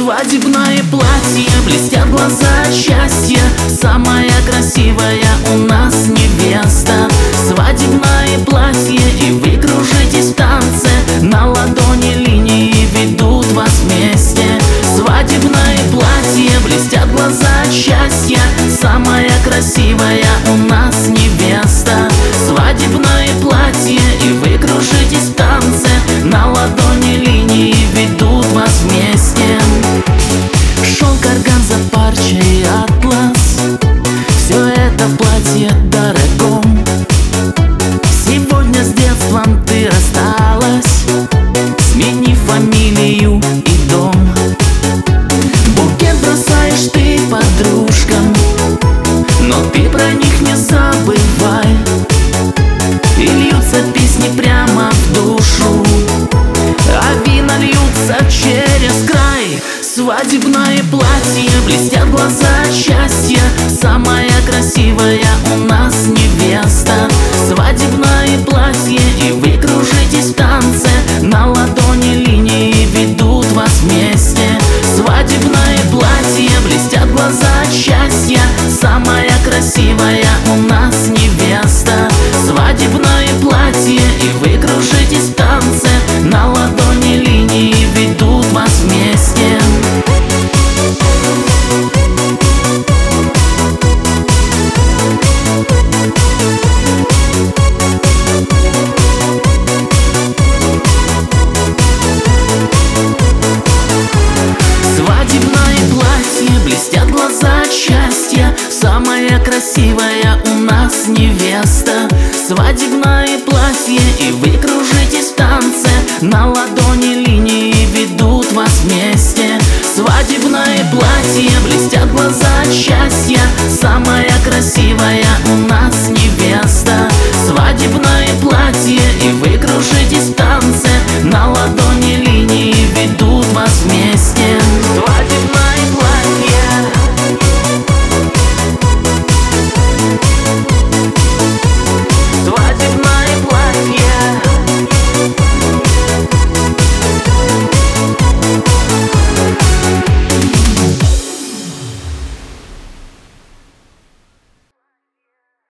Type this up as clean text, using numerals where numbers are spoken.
Свадебное платье, блестят глаза счастья, самая красивая у нас невеста. Свадебное платье, и вы кружитесь в танце, на ладони линии ведут вас вместе. Свадебное платье, блестят глаза счастья, самая красивая у нас невеста. Свадебное платье, и вы кружитесь в танце, на ладони линии ведут вас вместе. Шелк, органза, парча и атлас, все это в платье дорогом. Сегодня с детством ты рассталась, смени фамилию и дом. Букет бросаешь ты подружкам, но ты про них не забывай. И льются песни прямо в душу, а вина льются через край. Свадебное платье, блестят глаза счастья, самая красивая у нас невеста. Свадебное платье, и вы кружитесь в танце, на ладони линии ведут вас вместе. Свадебное платье, блестят глаза счастья, самая красивая у нас невеста. Свадебное платье, и вы кружитесь в танце, на ладони линии ведут вас вместе. Свадебное платье, блестят глаза счастья, самая красивая у нас невеста. Свадебное платье, и вы кружитесь в танце, на ладони линии ведут вас вместе. Свадебное платье, блестят глаза счастья, самая красивая у нас